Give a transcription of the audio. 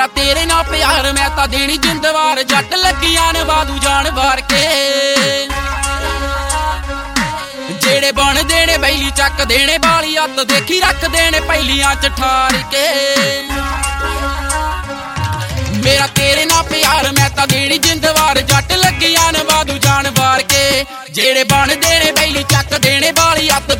मेरा तेरे नाल प्यार मैं तां देनी जिंदवार जट लगियां ने वादू जान वार के जेड़े बन देने बैली चक देने बाली हत्थ देखी रख देने पहलियां च ठार के मेरा तेरे नाल प्यार मैं तां देनी जिंदवार जट लगियां ने वादू जान वार के जेड़े बन देने बैली चक देने बाली हत्थ